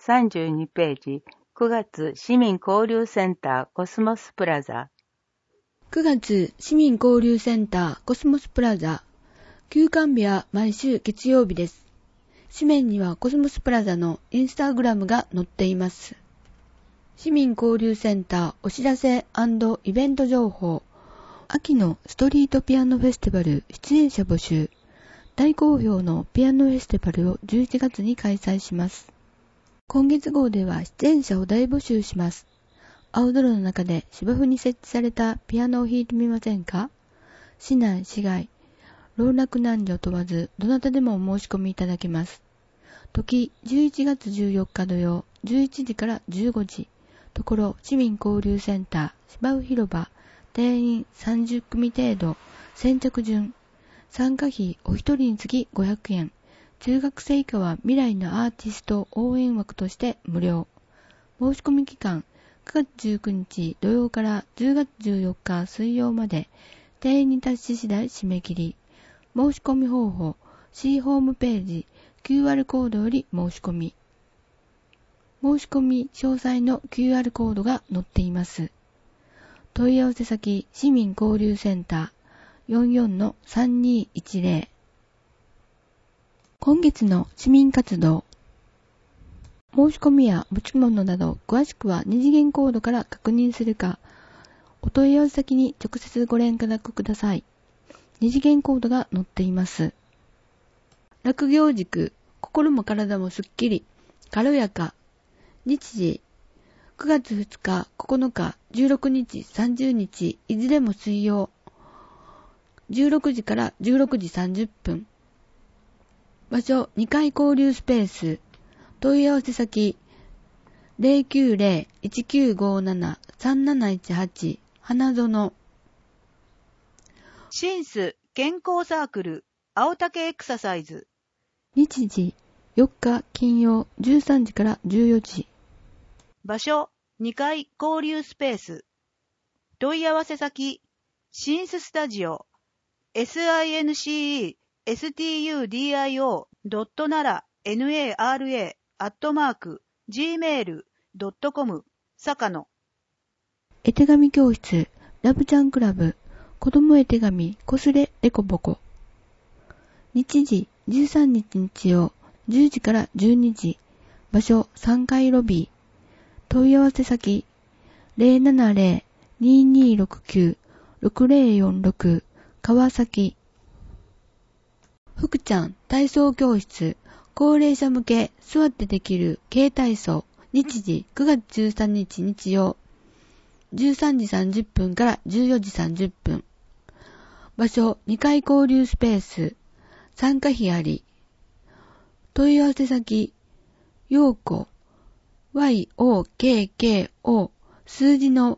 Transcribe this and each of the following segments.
32ページ、9月市民交流センターコスモスプラザ。 9月市民交流センターコスモスプラザ。休館日は毎週月曜日です。紙面にはコスモスプラザのインスタグラムが載っています。市民交流センターお知らせ&イベント情報。秋のストリートピアノフェスティバル出演者募集。大好評のピアノフェスティバルを11月に開催します。今月号では出演者を大募集します。青空の中で芝生に設置されたピアノを弾いてみませんか？市内、市外、老若男女問わずどなたでもお申し込みいただけます。時11月14日土曜11時から15時。ところ市民交流センター芝生広場。定員30組程度。先着順。参加費お一人につき500円。中学生以下は未来のアーティスト応援枠として無料。申し込み期間9月19日土曜から10月14日水曜まで。定員に達し次第締め切り。申し込み方法 C ホームページ QR コードより申し込み。申し込み詳細の QR コードが載っています。問い合わせ先市民交流センター 44-3210。今月の市民活動。申し込みや持ち物など詳しくは二次元コードから確認するか、お問い合わせ先に直接ご連絡ください。二次元コードが載っています。落行軸、心も体もすっきり、軽やか。日時、9月2日、9日、16日、30日、いずれも水曜。16時から16時30分。場所、2階交流スペース。問い合わせ先、090-1957-3718、花園。 シンス健康サークル、青竹エクササイズ。 日時、4日金曜13時から14時。 場所、2階交流スペース。問い合わせ先、シンススタジオ、sincestudio.nara@gmail.com 坂野。 絵手紙教室、ラブちゃんクラブ、子供絵手紙、こすれデコボコ。日時、13日日曜、10時から12時。場所、3階ロビー。問い合わせ先、070-2269-6046、川崎。福ちゃん体操教室、高齢者向け座ってできる軽体操。日時、9月13日日曜、13時30分から14時30分。場所、2階交流スペース。参加費あり。問い合わせ先、ようこ、YOKKO、数字の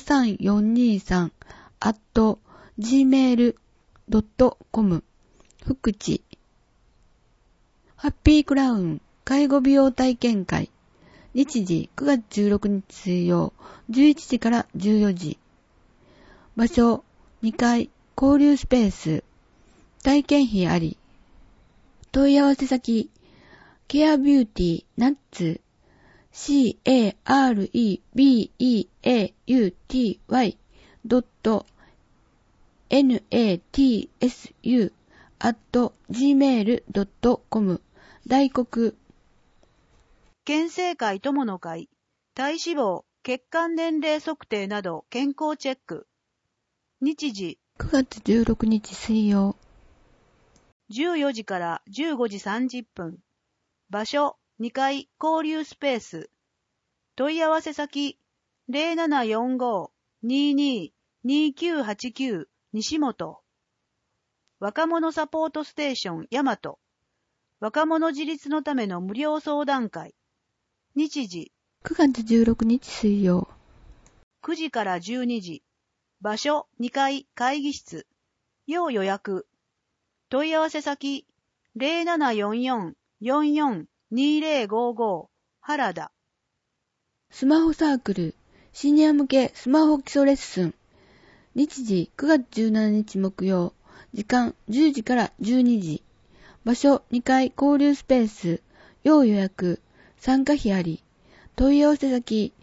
53423、@gmail.com、福地。ハッピークラウン、介護美容体験会。日時、9月16日水曜、11時から14時。場所、2階、交流スペース。体験費あり。問い合わせ先、ケアビューティーナッツ、carebeauty.natsu@gmail.com 大黒。 県政会友の会、体脂肪、血管年齢測定など健康チェック。日時、 9月16日水曜。 14時から15時30分。場所、2階交流スペース。問い合わせ先、0745-22-2989 西本。若者サポートステーション大和。若者自立のための無料相談会。日時、 9月16日水曜。 9時から12時。場所、2階会議室。要予約。問い合わせ先、0744-44-2055 原田。 スマホサークル、シニア向けスマホ基礎レッスン。日時9月17日木曜。時間10時から12時。場所2階交流スペース。要予約。 参加費あり。問い合わせ先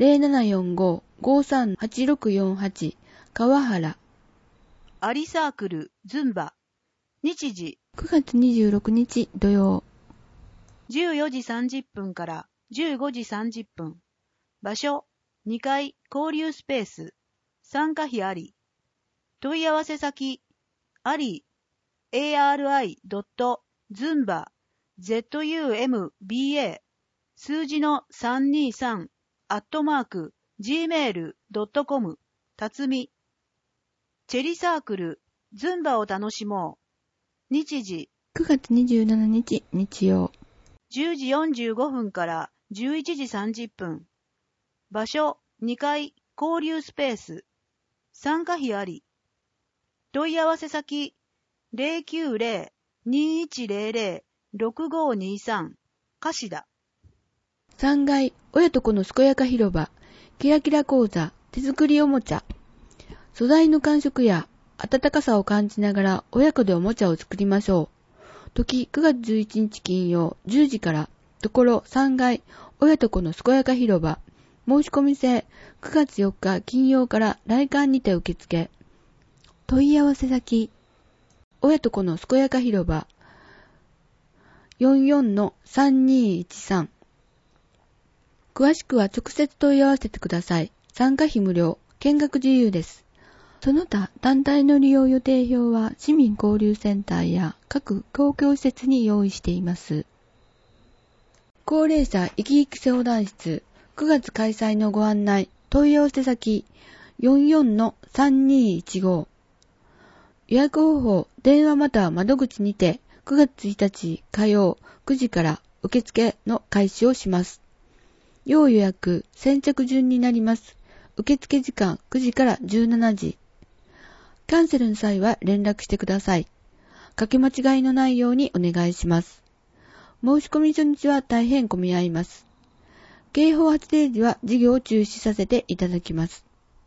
0745-538648 川原。 アリサークルズンバ。日時 9月26日土曜。 14時30分から15時30分。場所2階交流スペース。参加費あり。問い合わせ先あり ari.zumba zumba 数字の323 @gmail.com 辰巳。チェリサークルズンバを楽しもう。日時 9月27日日曜。 10時45分から11時30分。場所2階交流スペース。参加費あり。問い合わせ先 090-2100-6523 貸田。 3階親と子の健やか広場。キラキラ講座手作りおもちゃ。素材の感触や温かさを感じながら親子でおもちゃを作りましょう。時9月11日金曜10時から。ところ3階親と子の健やか広場。申し込み制9月4日金曜から来館にて受付。問い合わせ先親と子の健やか広場 44-3213。詳しくは直接問い合わせてください。参加費無料、見学自由です。その他団体の利用予定表は市民交流センターや各公共施設に用意しています。高齢者生き生き相談室9月開催のご案内。問い合わせ先 44-3215。予約方法電話または窓口にて9月1日火曜9時から受付の開始をします。要予約先着順になります。受付時間9時から17時。キャンセルの際は連絡してください。かけ間違いのないようにお願いします。申し込み初日は大変混み合います。警報発令時は授業を中止させていただきます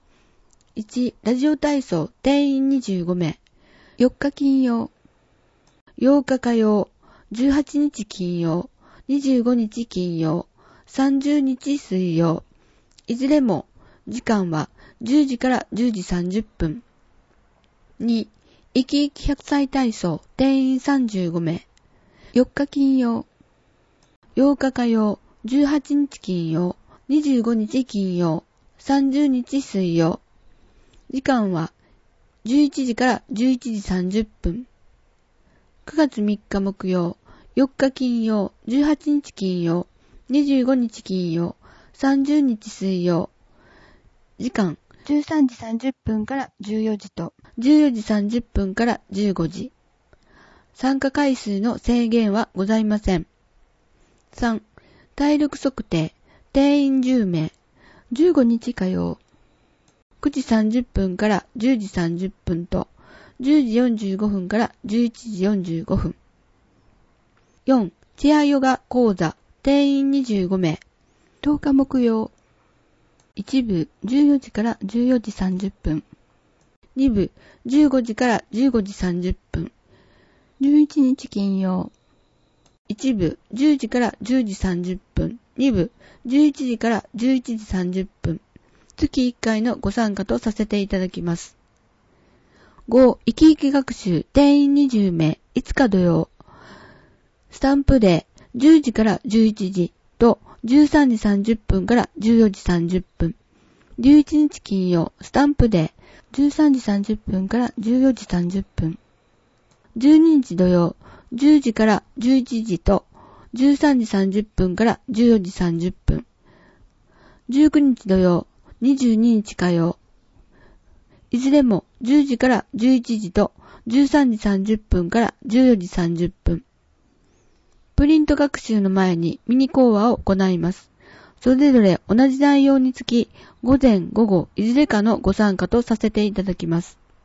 。1. ラジオ体操定員25名。4日金曜。8日火曜。18日金曜。25日金曜。30日水曜。いずれも時間は10時から10時30分。2. 生き生き100歳体操定員35名。4日金曜。8日火曜。18日金曜。25日金曜。30日水曜。時間は11時から11時30分。9月3日木曜。4日金曜。18日金曜。25日金曜。30日水曜。時間13時30分から14時と14時30分から15時。参加回数の制限はございません。3. 体力測定定員10名。15日火曜。9時30分から10時30分と10時45分から11時45分。4. チェアヨガ講座定員25名。10日木曜。1部14時から14時30分。2部15時から15時30分。11日金曜。1部10時から10時30分。2部11時から11時30分。月1回のご参加とさせていただきます。5. 生き生き学習定員20名。5日土曜。スタンプデー10時から11時と13時30分から14時30分。11日金曜。スタンプデー13時30分から14時30分。12日土曜。10時から11時と13時30分から14時30分。19日土曜。22日火曜。いずれも10時から11時と13時30分から14時30分。プリント学習の前にミニ講話を行います。それぞれ同じ内容につき午前午後いずれかのご参加とさせていただきます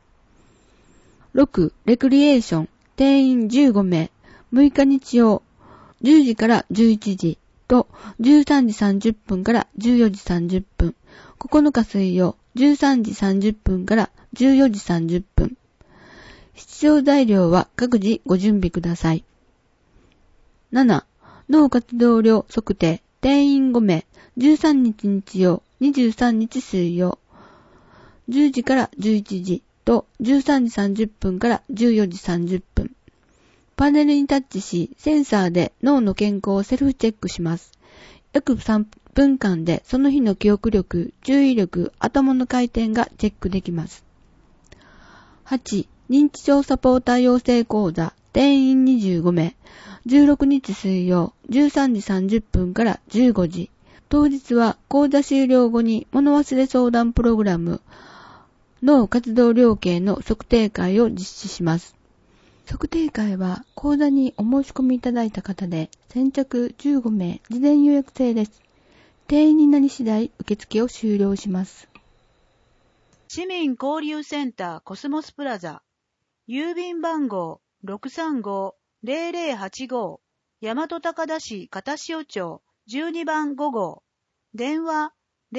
。6. レクリエーション定員15名。6日日曜。10時から11時と13時30分から14時30分。9日水曜。13時30分から14時30分。必要材料は各自ご準備ください。7. 脳活動量測定定員5名、13日日曜、23日水曜、10時から11時と13時30分から14時30分。パネルにタッチし、センサーで脳の健康をセルフチェックします。約3分間でその日の記憶力、注意力、頭の回転がチェックできます。8、認知症サポーター養成講座、定員25名、16日水曜、13時30分から15時。当日は講座終了後に物忘れ相談プログラム、脳活動量計の測定会を実施します。測定会は講座にお申し込みいただいた方で先着15名事前予約制です。定員になり次第受付を終了します。 市民交流センターコスモスプラザ、郵便番号 635-0085 大和高田市片塩町12番5号、電話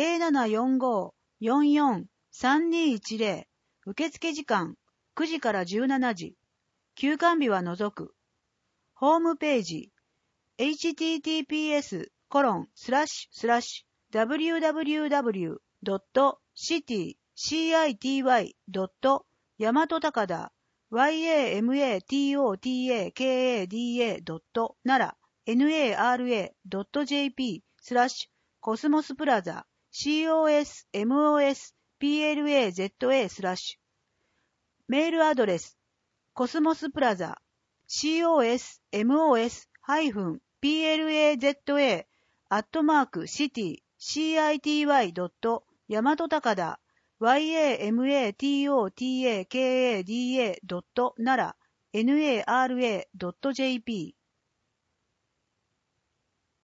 0745-44-3210、受付時間9時から17時、休館日は除く。ホームページ https://www.city 大和高田 yamatotaka.nara nara.jp/cosmosplaza cosmosplaza/ メールアドレスコスモスプラザ cosmos-plaza@city.yamatotaka yamatotaka.nara nara.jp